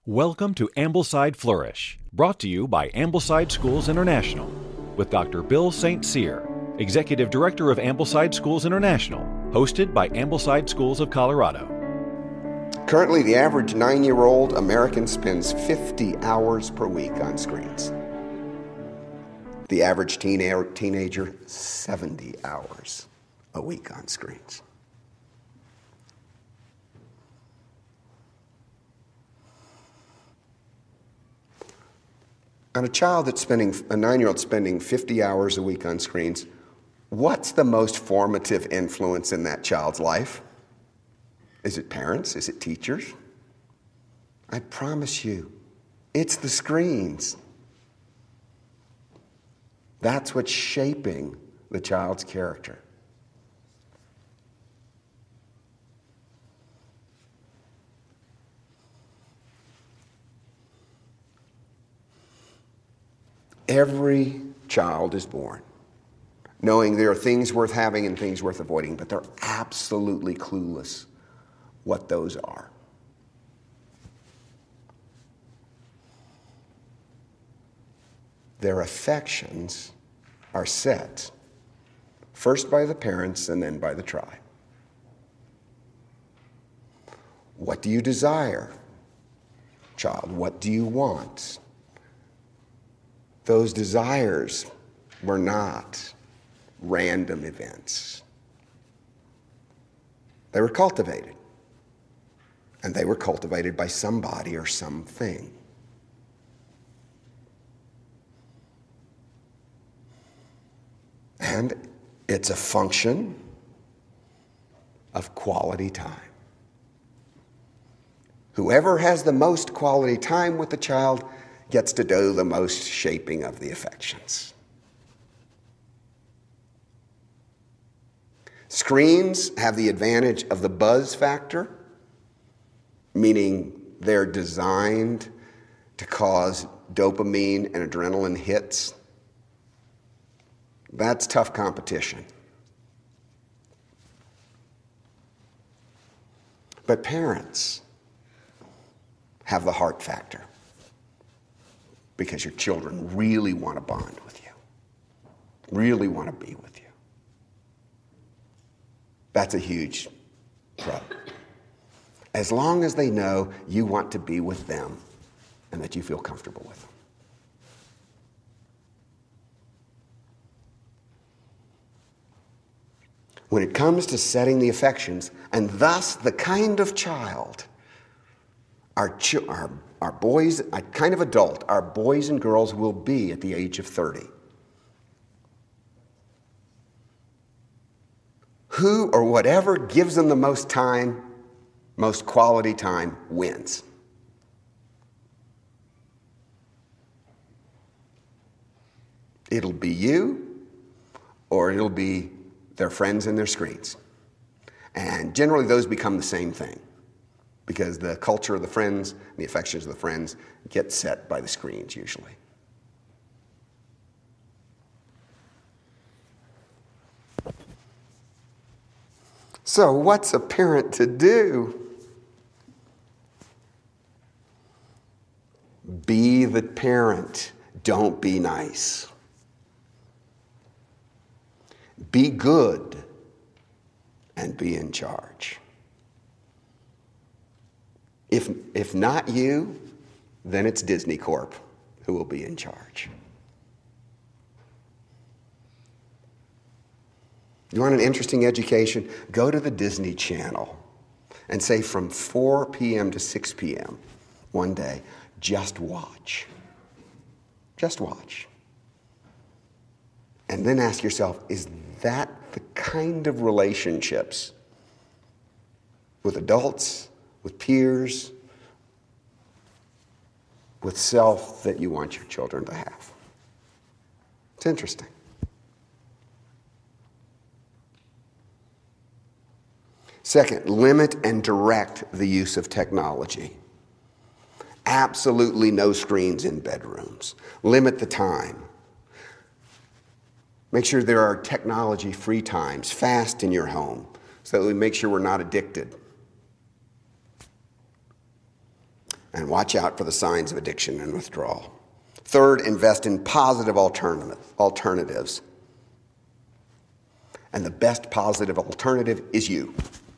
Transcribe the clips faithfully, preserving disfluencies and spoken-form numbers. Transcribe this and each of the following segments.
Welcome to Ambleside Flourish, brought to you by Ambleside Schools International, with Doctor Bill Saint Cyr, Executive Director of Ambleside Schools International, hosted by Ambleside Schools of Colorado. Currently, the average nine-year-old American spends fifty hours per week on screens. The average teen- teenager, seventy hours a week on screens. On a child that's spending, a nine-year-old spending fifty hours a week on screens, what's the most formative influence in that child's life? Is it parents? Is it teachers? I promise you, it's the screens. That's what's shaping the child's character. Every child is born knowing there are things worth having and things worth avoiding, but they're absolutely clueless what those are. Their affections are set first by the parents and then by the tribe. What do you desire, child? What do you want? Those desires were not random events. They were cultivated. And they were cultivated by somebody or something. And it's a function of quality time. Whoever has the most quality time with the child gets to do the most shaping of the affections. Screens have the advantage of the buzz factor, meaning they're designed to cause dopamine and adrenaline hits. That's tough competition. But parents have the heart factor, because your children really want to bond with you, really want to be with you. That's a huge problem. As long as they know you want to be with them and that you feel comfortable with them. When it comes to setting the affections, and thus the kind of child our, ch- our, our boys, a kind of adult, our boys and girls will be at the age of thirty. Who or whatever gives them the most time, most quality time, wins. It'll be you, or it'll be their friends and their screens. And generally those become the same thing, because the culture of the friends and the affections of the friends get set by the screens usually. So what's a parent to do? Be the parent. Don't be nice. Be good and be in charge. If, if not you, then it's Disney Corp who will be in charge. You want an interesting education? Go to the Disney Channel and say from four p.m. to six p.m. one day, just watch. Just watch. And then ask yourself, is that the kind of relationships with adults, with peers, with self that you want your children to have? It's interesting. Second, limit and direct the use of technology. Absolutely no screens in bedrooms. Limit the time. Make sure there are technology-free times, fast in your home, so that we make sure we're not addicted. And watch out for the signs of addiction and withdrawal. Third, invest in positive alternative, alternatives. And the best positive alternative is you.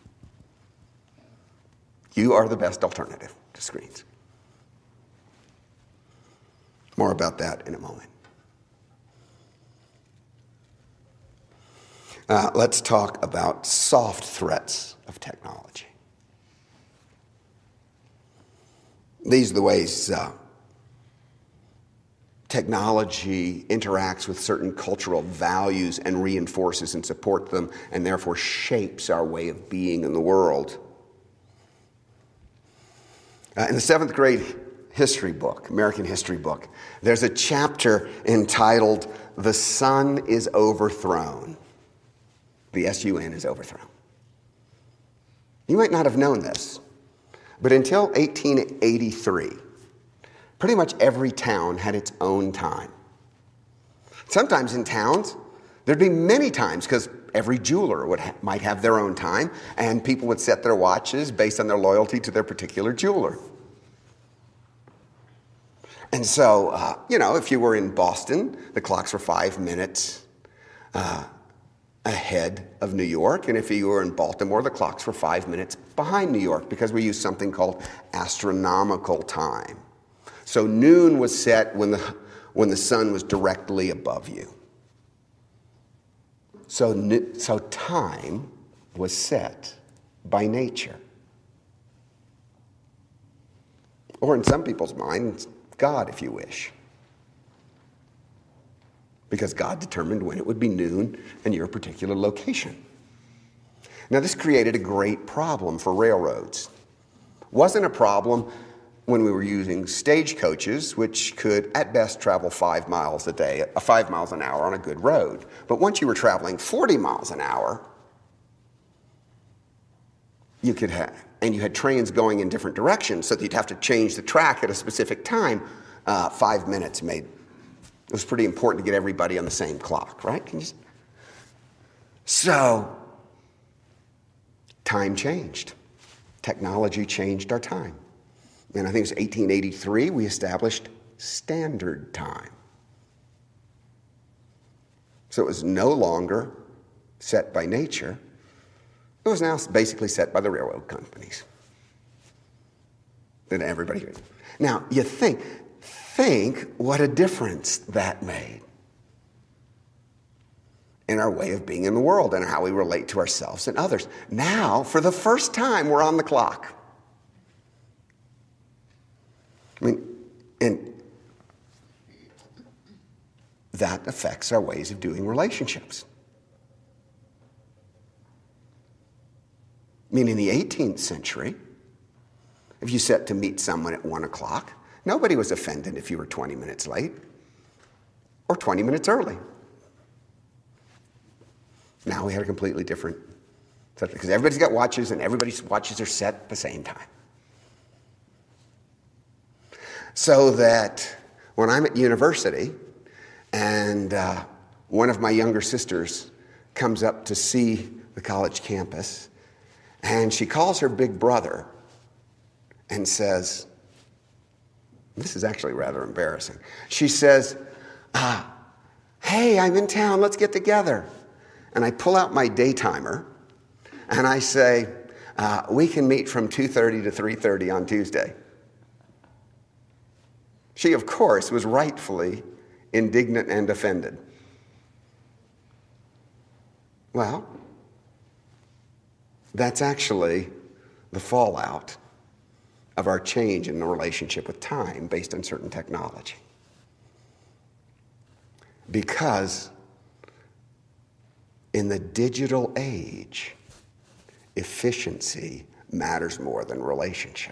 You are the best alternative to screens. More about that in a moment. Uh, let's talk about soft threats of technology. These are the ways uh, technology interacts with certain cultural values and reinforces and supports them, and therefore shapes our way of being in the world. Uh, in the seventh grade history book, American history book, there's a chapter entitled, "The Sun is Overthrown." The S U N is overthrown. You might not have known this, but until eighteen eighty-three, pretty much every town had its own time. Sometimes in towns, there'd be many times because every jeweler would ha- might have their own time, and people would set their watches based on their loyalty to their particular jeweler. And so, uh, you know, if you were in Boston, the clocks were five minutes uh, ahead of New York. And if you were in Baltimore, the clocks were five minutes behind New York because we used something called astronomical time. So noon was set when the, when the sun was directly above you. So, so time was set by nature. Or in some people's minds, God, if you wish. Because God determined when it would be noon in your particular location. Now, this created a great problem for railroads. Wasn't a problem when we were using stagecoaches, which could at best travel five miles a day, uh, five miles an hour on a good road. But once you were traveling forty miles an hour, you could have, and you had trains going in different directions, so that you'd have to change the track at a specific time. Uh, five minutes made, it was pretty important to get everybody on the same clock, right? Can you, so, time changed. Technology changed our time. And I think it was eighteen eighty-three, we established standard time. So it was no longer set by nature. It was now basically set by the railroad companies. Then everybody. Now, you think, think what a difference that made in our way of being in the world and how we relate to ourselves and others. Now, for the first time, we're on the clock. I mean, and that affects our ways of doing relationships. I mean, in the eighteenth century, if you set to meet someone at one o'clock, nobody was offended if you were twenty minutes late or twenty minutes early. Now we had a completely different, because everybody's got watches and everybody's watches are set at the same time. So that when I'm at university and uh, one of my younger sisters comes up to see the college campus, and she calls her big brother and says, this is actually rather embarrassing. She says, ah, hey, I'm in town, let's get together. And I pull out my day timer and I say, uh, we can meet from two thirty to three thirty on Tuesday. She, of course, was rightfully indignant and offended. Well, that's actually the fallout of our change in the relationship with time based on certain technology. Because in the digital age, efficiency matters more than relationship.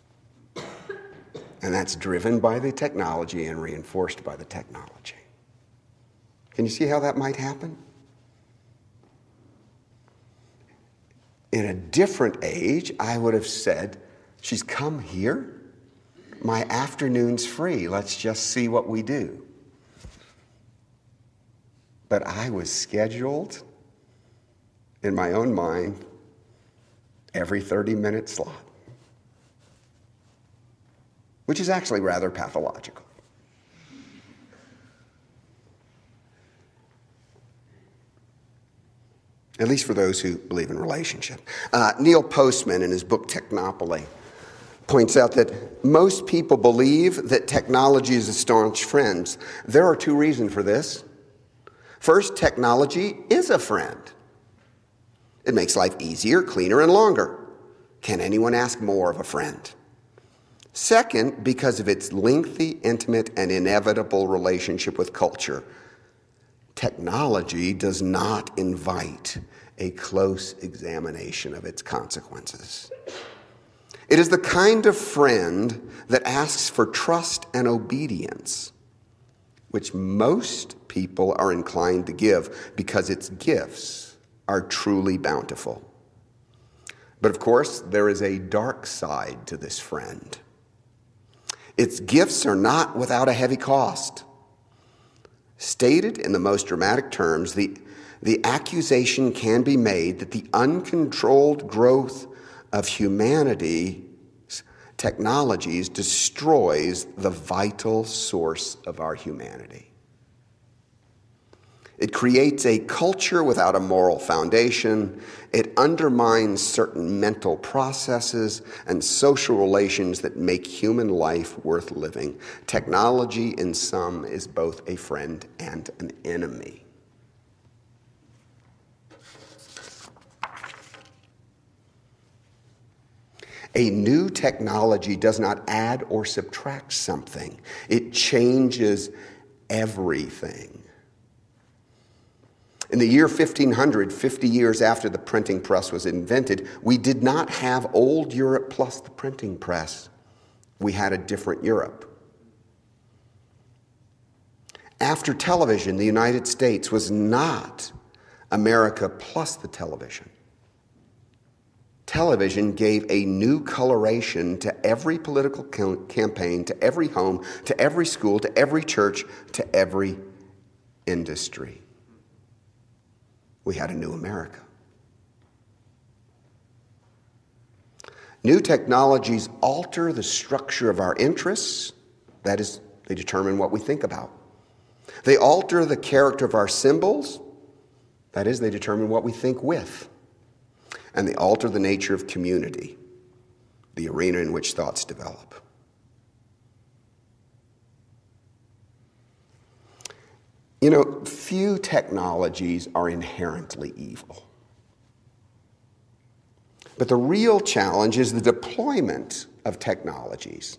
And that's driven by the technology and reinforced by the technology. Can you see how that might happen? In a different age, I would have said, she's come here? My afternoon's free. Let's just see what we do. But I was scheduled in my own mind every thirty minute slot. which is actually rather pathological. At least for those who believe in relationship. Uh, Neil Postman, in his book Technopoly, points out that most people believe that technology is a staunch friend. There are two reasons for this. First, technology is a friend. It makes life easier, cleaner, and longer. Can anyone ask more of a friend? Second, because of its lengthy, intimate, and inevitable relationship with culture. Technology does not invite a close examination of its consequences. It is the kind of friend that asks for trust and obedience, which most people are inclined to give because its gifts are truly bountiful. But of course, there is a dark side to this friend. Its gifts are not without a heavy cost. Stated in the most dramatic terms, the, the accusation can be made that the uncontrolled growth of humanity's technologies destroys the vital source of our humanity. It creates a culture without a moral foundation. It undermines certain mental processes and social relations that make human life worth living. Technology, in sum, is both a friend and an enemy. A new technology does not add or subtract something. It changes everything. In the year fifteen hundred, fifty years after the printing press was invented, we did not have old Europe plus the printing press. We had a different Europe. After television, the United States was not America plus the television. Television gave a new coloration to every political campaign, to every home, to every school, to every church, to every industry. We had a new America. New technologies alter the structure of our interests. That is, they determine what we think about. They alter the character of our symbols. That is, they determine what we think with. And they alter the nature of community, the arena in which thoughts develop. You know, few technologies are inherently evil. But the real challenge is the deployment of technologies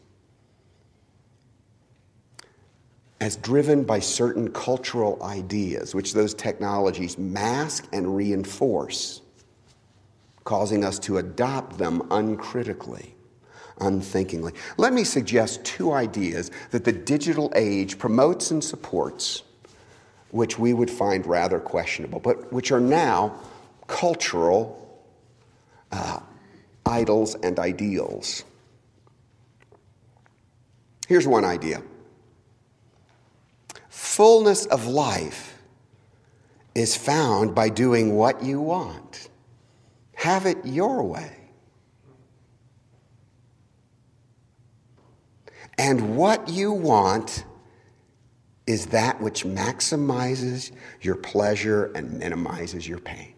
as driven by certain cultural ideas, which those technologies mask and reinforce, causing us to adopt them uncritically, unthinkingly. Let me suggest two ideas that the digital age promotes and supports, which we would find rather questionable, but which are now cultural uh, idols and ideals. Here's one idea. Fullness of life is found by doing what you want. Have it your way. And what you want is that which maximizes your pleasure and minimizes your pain.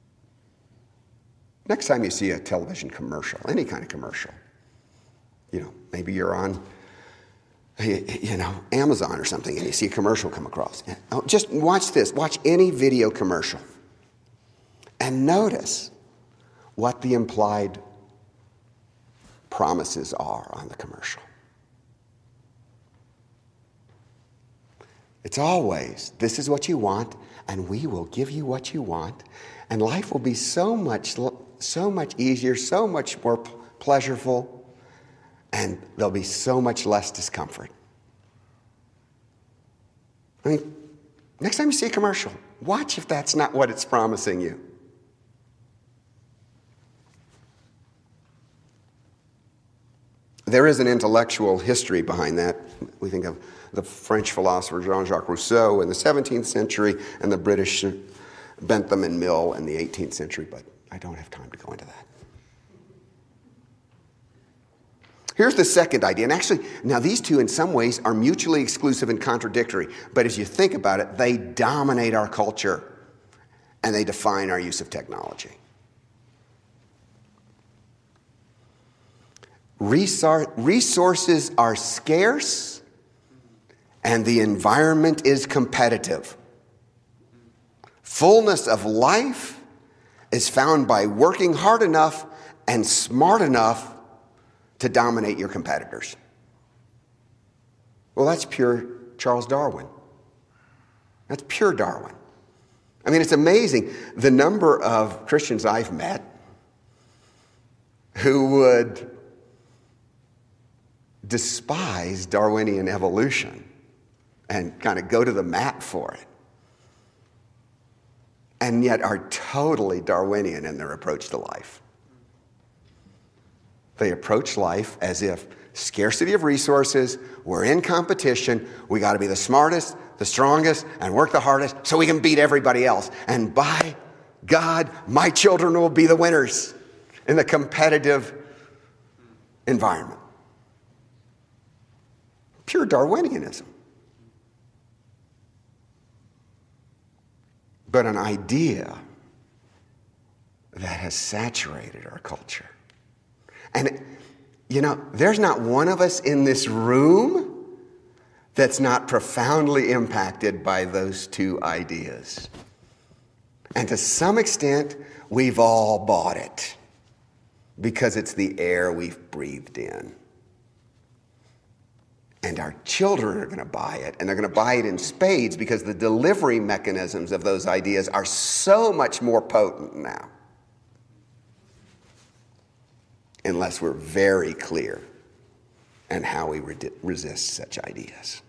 Next time you see a television commercial, any kind of commercial, you know, maybe you're on, you know, Amazon or something, and you see a commercial come across. Just watch this. Watch any video commercial. And notice what the implied promises are on the commercial. It's always, this is what you want, and we will give you what you want, and life will be so much, so much easier, so much more pleasurable, and there'll be so much less discomfort. I mean, next time you see a commercial, watch if that's not what it's promising you. There is an intellectual history behind that. We think of the French philosopher Jean-Jacques Rousseau in the seventeenth century and the British Bentham and Mill in the eighteenth century, but I don't have time to go into that. Here's the second idea. And actually, now these two in some ways are mutually exclusive and contradictory. But as you think about it, they dominate our culture and they define our use of technology. Resources are scarce and the environment is competitive. Fullness of life is found by working hard enough and smart enough to dominate your competitors. Well, that's pure Charles Darwin. That's pure Darwin. I mean, it's amazing the number of Christians I've met who would despise Darwinian evolution and kind of go to the mat for it, and yet are totally Darwinian in their approach to life. They approach life as if scarcity of resources, we're in competition, we got to be the smartest, the strongest, and work the hardest so we can beat everybody else. And by God, my children will be the winners in the competitive environment. Pure Darwinianism. But an idea that has saturated our culture. And, you know, there's not one of us in this room that's not profoundly impacted by those two ideas. And to some extent, we've all bought it because it's the air we've breathed in. And our children are going to buy it, and they're going to buy it in spades because the delivery mechanisms of those ideas are so much more potent now. Unless we're very clear in how we re- resist such ideas.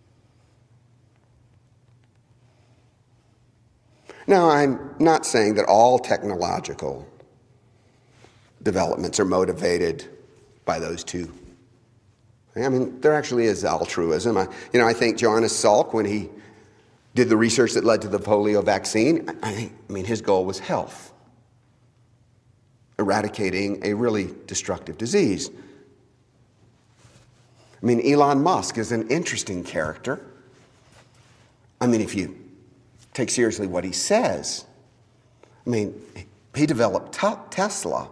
Now, I'm not saying that all technological developments are motivated by those two. I mean, there actually is altruism. I, you know, I think Johannes Salk, when he did the research that led to the polio vaccine, I, I mean, his goal was health. Eradicating a really destructive disease. I mean, Elon Musk is an interesting character. I mean, if you take seriously what he says, I mean, he developed t- Tesla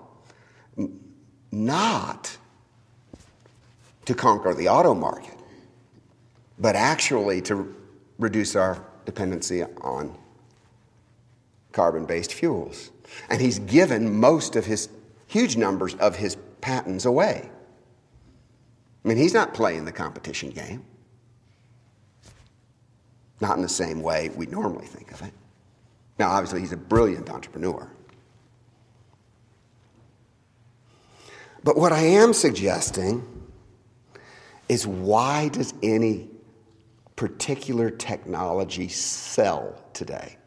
not to conquer the auto market, but actually to reduce our dependency on carbon-based fuels. And he's given most of his, huge numbers of his patents away. I mean, he's not playing the competition game. Not in the same way we normally think of it. Now, obviously, he's a brilliant entrepreneur. But what I am suggesting is, why does any particular technology sell today?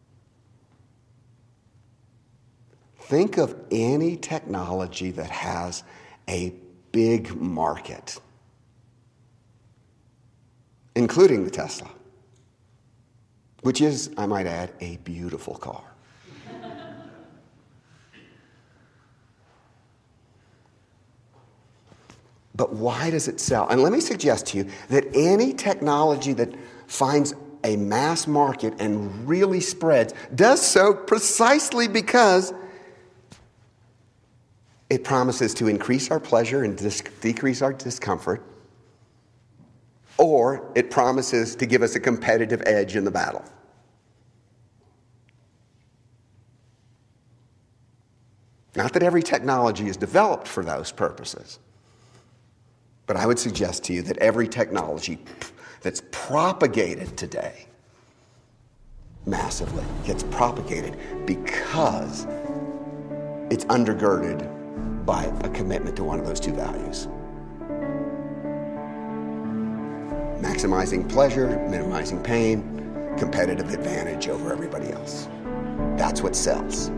Think of any technology that has a big market, including the Tesla, which is, I might add, a beautiful car. But why does it sell? And let me suggest to you that any technology that finds a mass market and really spreads does so precisely because it promises to increase our pleasure and dis- decrease our discomfort, or it promises to give us a competitive edge in the battle. Not that every technology is developed for those purposes, but I would suggest to you that every technology that's propagated today massively gets propagated because it's undergirded by a commitment to one of those two values. Maximizing pleasure, minimizing pain, competitive advantage over everybody else. That's what sells.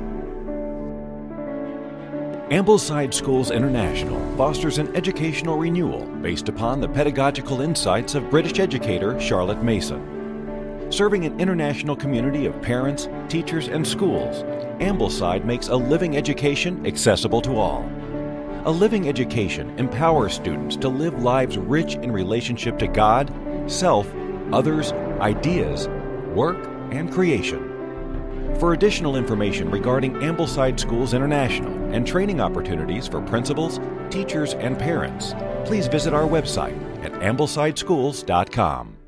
Ambleside Schools International fosters an educational renewal based upon the pedagogical insights of British educator Charlotte Mason. Serving an international community of parents, teachers, and schools, Ambleside makes a living education accessible to all. A living education empowers students to live lives rich in relationship to God, self, others, ideas, work, and creation. For additional information regarding Ambleside Schools International and training opportunities for principals, teachers, and parents, please visit our website at ambleside schools dot com.